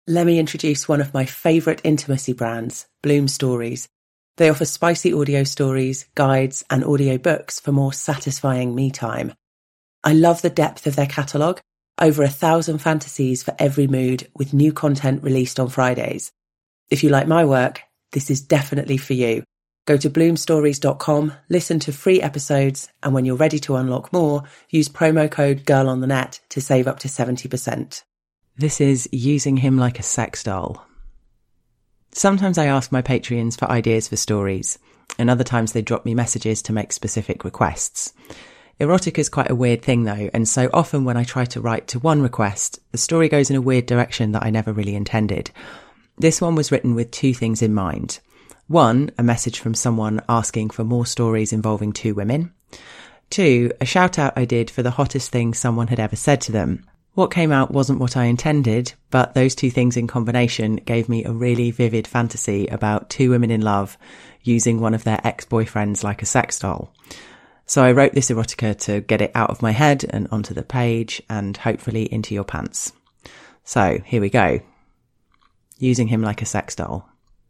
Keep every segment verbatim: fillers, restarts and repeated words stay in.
Let me introduce one of my favourite intimacy brands, Bloom Stories. They offer spicy audio stories, guides, and audio books for more satisfying me time. I love the depth of their catalogue, over a thousand fantasies for every mood, with new content released on Fridays. If you like my work, this is definitely for you. Go to bloom stories dot com, listen to free episodes, and when you're ready to unlock more, use promo code GIRLONTHENET to save up to seventy percent. This is Using Him Like a Sex Doll. Sometimes I ask my Patreons for ideas for stories, and other times they drop me messages to make specific requests. Erotica is quite a weird thing though, and so often when I try to write to one request, the story goes in a weird direction that I never really intended. This one was written with two things in mind. One, a message from someone asking for more stories involving two women. Two, a shout out I did for the hottest thing someone had ever said to them. What came out wasn't what I intended, but those two things in combination gave me a really vivid fantasy about two women in love using one of their ex-boyfriends like a sex doll. So I wrote this erotica to get it out of my head and onto the page and hopefully into your pants. So here we go. Using him like a sex doll.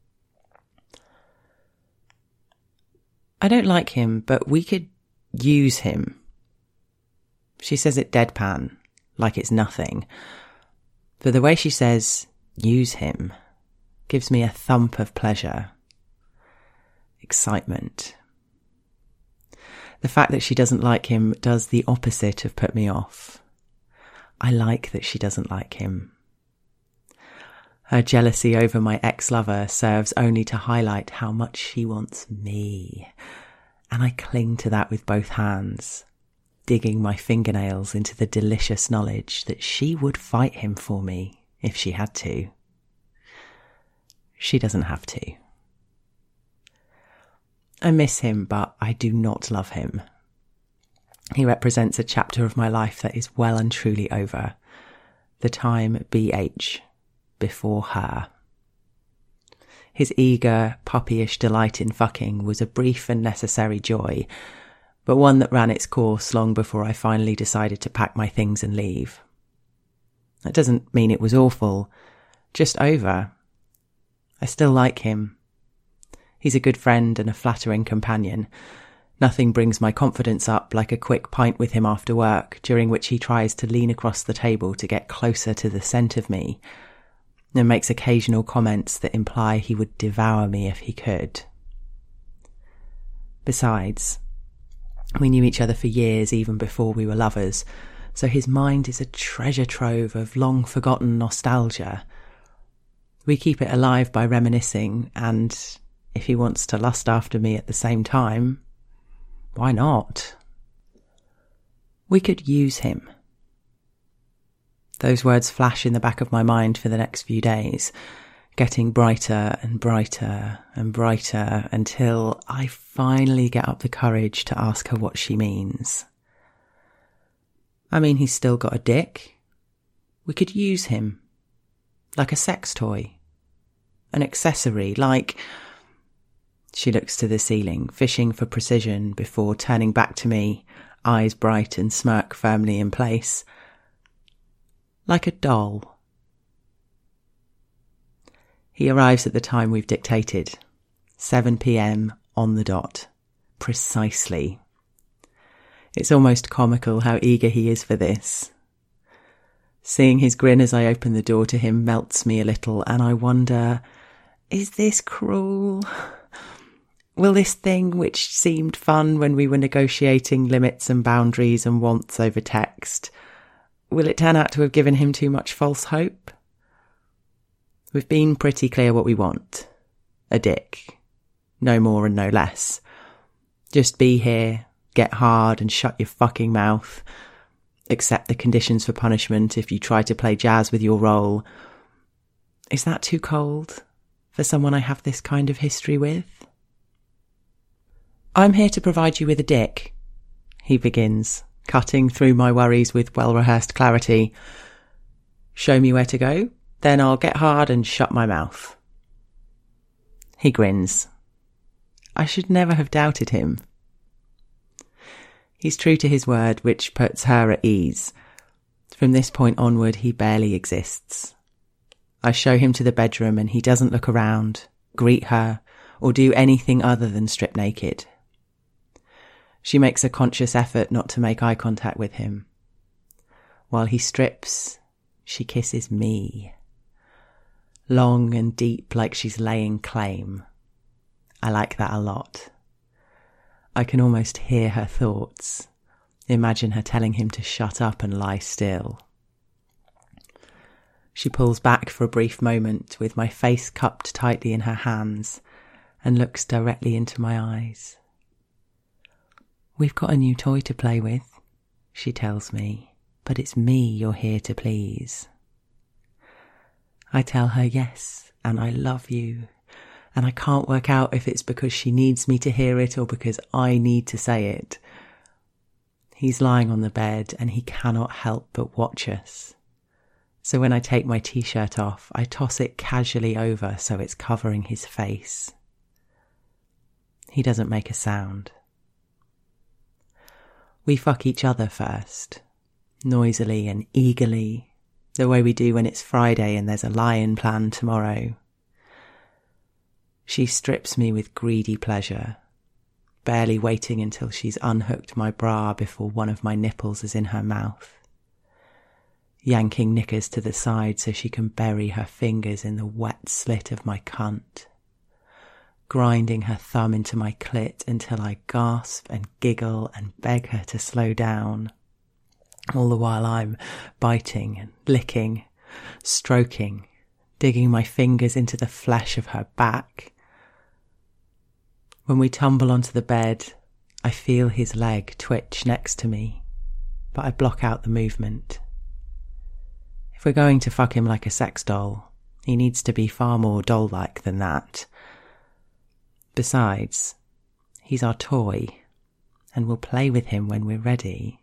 I don't like him, but we could use him. She says it deadpan, like it's nothing. But the way she says, use him, gives me a thump of pleasure. Excitement. The fact that she doesn't like him does the opposite of put me off. I like that she doesn't like him. Her jealousy over my ex-lover serves only to highlight how much she wants me. And I cling to that with both hands, digging my fingernails into the delicious knowledge that she would fight him for me if she had to. She doesn't have to. I miss him, but I do not love him. He represents a chapter of my life that is well and truly over. The time B H, before her. His eager, puppyish delight in fucking was a brief and necessary joy, but one that ran its course long before I finally decided to pack my things and leave. That doesn't mean it was awful, just over. I still like him. He's a good friend and a flattering companion. Nothing brings my confidence up like a quick pint with him after work, during which he tries to lean across the table to get closer to the scent of me, and makes occasional comments that imply he would devour me if he could. Besides, we knew each other for years even before we were lovers, so his mind is a treasure trove of long-forgotten nostalgia. We keep it alive by reminiscing, and if he wants to lust after me at the same time, why not? We could use him. Those words flash in the back of my mind for the next few days, getting brighter and brighter and brighter until I finally get up the courage to ask her what she means. I mean, he's still got a dick. We could use him. Like a sex toy. An accessory, like... She looks to the ceiling, fishing for precision before turning back to me, eyes bright and smirk firmly in place. Like a doll. He arrives at the time we've dictated. seven p.m. on the dot. Precisely. It's almost comical how eager he is for this. Seeing his grin as I open the door to him melts me a little, and I wonder, is this cruel? Will this thing, which seemed fun when we were negotiating limits and boundaries and wants over text, will it turn out to have given him too much false hope? We've been pretty clear what we want. A dick. No more and no less. Just be here, get hard and shut your fucking mouth. Accept the conditions for punishment if you try to play jazz with your role. Is that too cold for someone I have this kind of history with? I'm here to provide you with a dick, he begins, cutting through my worries with well-rehearsed clarity. Show me where to go, then I'll get hard and shut my mouth. He grins. I should never have doubted him. He's true to his word, which puts her at ease. From this point onward, he barely exists. I show him to the bedroom and he doesn't look around, greet her, or do anything other than strip naked. She makes a conscious effort not to make eye contact with him. While he strips, she kisses me. Long and deep, like she's laying claim. I like that a lot. I can almost hear her thoughts. Imagine her telling him to shut up and lie still. She pulls back for a brief moment with my face cupped tightly in her hands and looks directly into my eyes. "We've got a new toy to play with," she tells me, "but it's me you're here to please." I tell her yes, and I love you, and I can't work out if it's because she needs me to hear it or because I need to say it. He's lying on the bed and he cannot help but watch us. So when I take my t-shirt off, I toss it casually over so it's covering his face. He doesn't make a sound. We fuck each other first, noisily and eagerly, the way we do when it's Friday and there's a lie-in planned tomorrow. She strips me with greedy pleasure, barely waiting until she's unhooked my bra before one of my nipples is in her mouth, yanking knickers to the side so she can bury her fingers in the wet slit of my cunt, grinding her thumb into my clit until I gasp and giggle and beg her to slow down, all the while I'm biting and licking, stroking, digging my fingers into the flesh of her back. When we tumble onto the bed, I feel his leg twitch next to me, but I block out the movement. If we're going to fuck him like a sex doll, he needs to be far more doll-like than that. Besides, he's our toy, and we'll play with him when we're ready.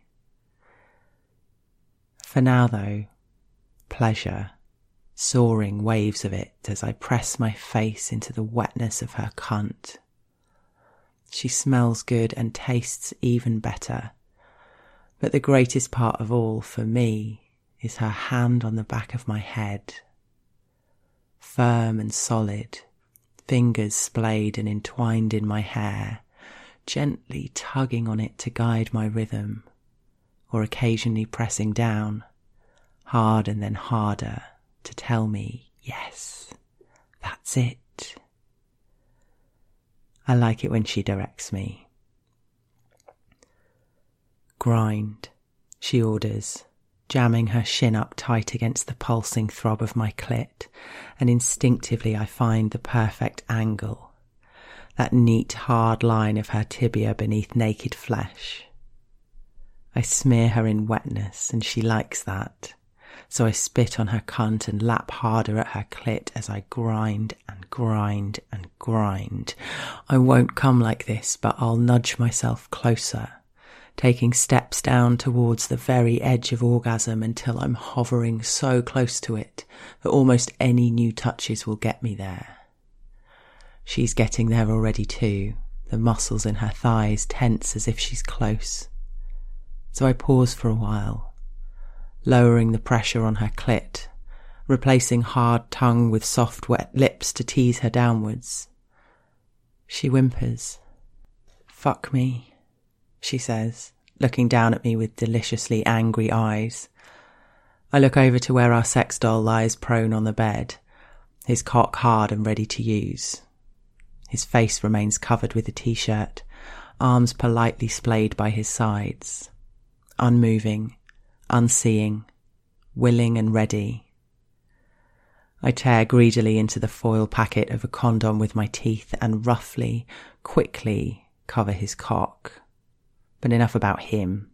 For now, though, pleasure, soaring waves of it as I press my face into the wetness of her cunt. She smells good and tastes even better, but the greatest part of all for me is her hand on the back of my head. Firm and solid, fingers splayed and entwined in my hair, gently tugging on it to guide my rhythm, or occasionally pressing down, hard and then harder, to tell me, yes, that's it. I like it when she directs me. Grind, she orders, jamming her shin up tight against the pulsing throb of my clit, and instinctively I find the perfect angle, that neat hard line of her tibia beneath naked flesh. I smear her in wetness and she likes that, so I spit on her cunt and lap harder at her clit as I grind and grind and grind. I won't come like this, but I'll nudge myself closer, taking steps down towards the very edge of orgasm until I'm hovering so close to it that almost any new touches will get me there. She's getting there already too, the muscles in her thighs tense as if she's close. So I pause for a while, lowering the pressure on her clit, replacing hard tongue with soft wet lips to tease her downwards. She whimpers. "Fuck me," she says, looking down at me with deliciously angry eyes. I look over to where our sex doll lies prone on the bed, his cock hard and ready to use. His face remains covered with a t-shirt, arms politely splayed by his sides, unmoving, unseeing, willing and ready. I tear greedily into the foil packet of a condom with my teeth and roughly, quickly cover his cock. But enough about him.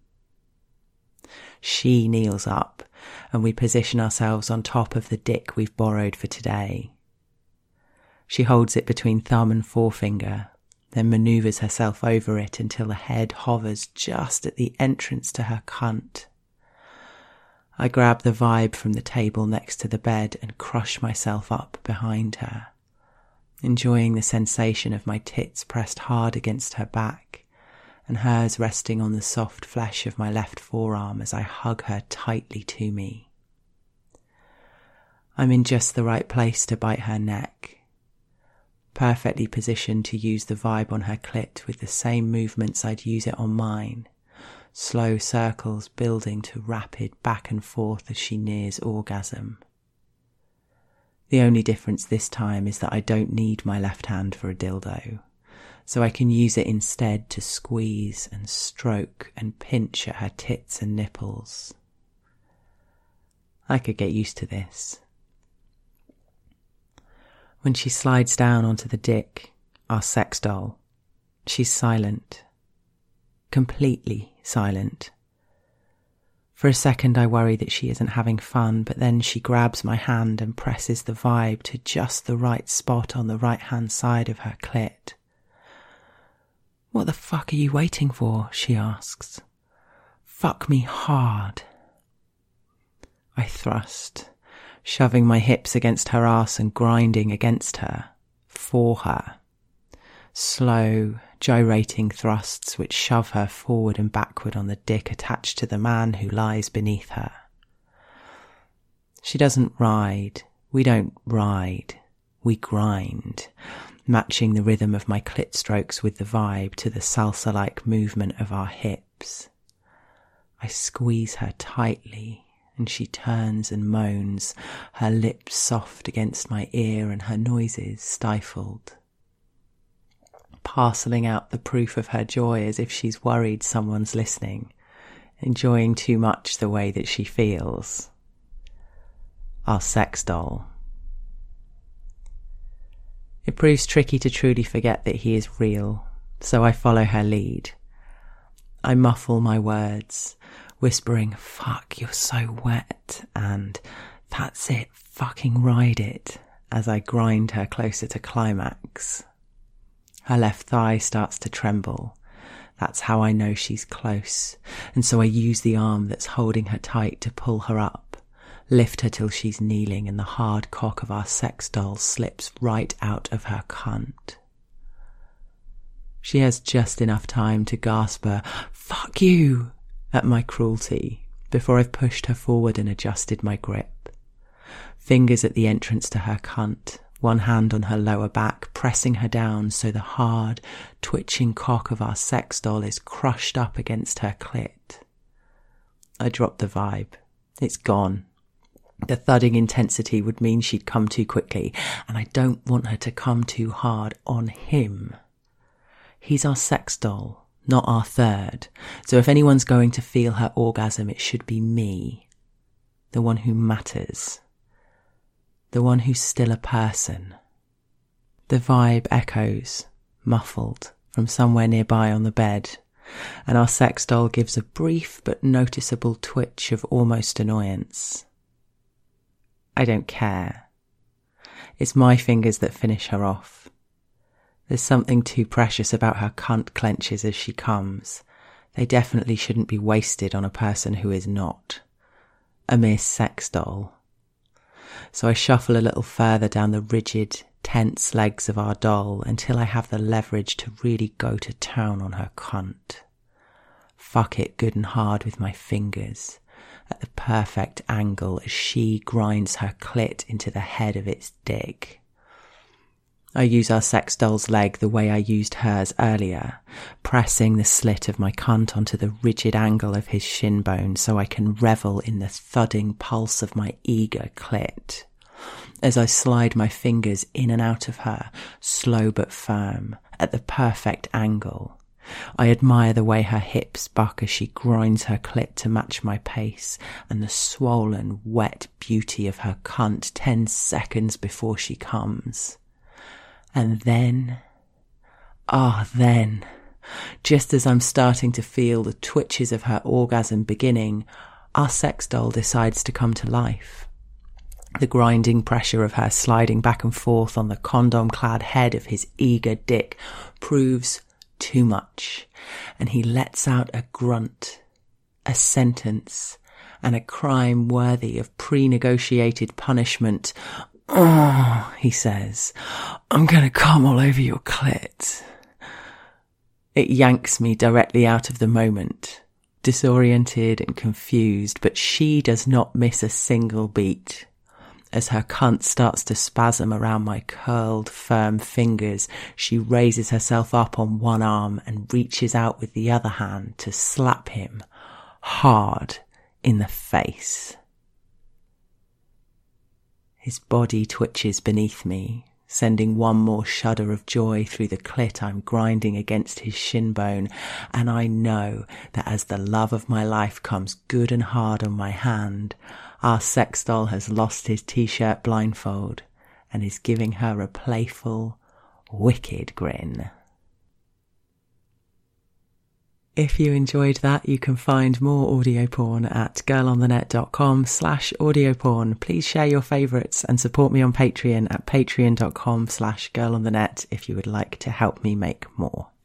She kneels up and we position ourselves on top of the dick we've borrowed for today. She holds it between thumb and forefinger, then manoeuvres herself over it until the head hovers just at the entrance to her cunt. I grab the vibe from the table next to the bed and crush myself up behind her, enjoying the sensation of my tits pressed hard against her back, and hers resting on the soft flesh of my left forearm as I hug her tightly to me. I'm in just the right place to bite her neck, perfectly positioned to use the vibe on her clit with the same movements I'd use it on mine, slow circles building to rapid back and forth as she nears orgasm. The only difference this time is that I don't need my left hand for a dildo, so I can use it instead to squeeze and stroke and pinch at her tits and nipples. I could get used to this. When she slides down onto the dick, our sex doll, she's silent. Completely silent. For a second I worry that she isn't having fun, but then she grabs my hand and presses the vibe to just the right spot on the right-hand side of her clit. "What the fuck are you waiting for?" she asks. "Fuck me hard." I thrust, shoving my hips against her ass and grinding against her, for her. Slow, gyrating thrusts which shove her forward and backward on the dick attached to the man who lies beneath her. She doesn't ride. We don't ride. We grind, matching the rhythm of my clit strokes with the vibe to the salsa-like movement of our hips. I squeeze her tightly, and she turns and moans, her lips soft against my ear and her noises stifled, parcelling out the proof of her joy as if she's worried someone's listening, enjoying too much the way that she feels. Our sex doll. It proves tricky to truly forget that he is real, so I follow her lead. I muffle my words, whispering, "Fuck, you're so wet," and "That's it, fucking ride it," as I grind her closer to climax. Her left thigh starts to tremble. That's how I know she's close, and so I use the arm that's holding her tight to pull her up, lift her till she's kneeling and the hard cock of our sex doll slips right out of her cunt. She has just enough time to gasp a "fuck you" at my cruelty before I've pushed her forward and adjusted my grip. Fingers at the entrance to her cunt, one hand on her lower back, pressing her down so the hard, twitching cock of our sex doll is crushed up against her clit. I drop the vibe. It's gone. The thudding intensity would mean she'd come too quickly, and I don't want her to come too hard on him. He's our sex doll, not our third, so if anyone's going to feel her orgasm, it should be me, the one who matters, the one who's still a person. The vibe echoes, muffled, from somewhere nearby on the bed, and our sex doll gives a brief but noticeable twitch of almost annoyance. I don't care. It's my fingers that finish her off. There's something too precious about her cunt clenches as she comes. They definitely shouldn't be wasted on a person who is not. A mere sex doll. So I shuffle a little further down the rigid, tense legs of our doll until I have the leverage to really go to town on her cunt. Fuck it good and hard with my fingers, at the perfect angle as she grinds her clit into the head of its dick. I use our sex doll's leg the way I used hers earlier, pressing the slit of my cunt onto the rigid angle of his shin bone so I can revel in the thudding pulse of my eager clit. As I slide my fingers in and out of her, slow but firm, at the perfect angle, I admire the way her hips buck as she grinds her clit to match my pace, and the swollen, wet beauty of her cunt ten seconds before she comes. And then, ah then, just as I'm starting to feel the twitches of her orgasm beginning, our sex doll decides to come to life. The grinding pressure of her sliding back and forth on the condom-clad head of his eager dick proves too much, and he lets out a grunt, a sentence, and a crime worthy of pre-negotiated punishment. "Oh," he says, "I'm gonna come all over your clit." It yanks me directly out of the moment, disoriented and confused, but she does not miss a single beat. As her cunt starts to spasm around my curled, firm fingers, she raises herself up on one arm and reaches out with the other hand to slap him hard in the face. His body twitches beneath me, sending one more shudder of joy through the clit I'm grinding against his shin bone, and I know that as the love of my life comes good and hard on my hand, our sex doll has lost his t-shirt blindfold and is giving her a playful, wicked grin. If you enjoyed that, you can find more audio porn at girlonthenet.com slash audio porn. Please share your favourites and support me on Patreon at patreon.com slash girlonthenet if you would like to help me make more.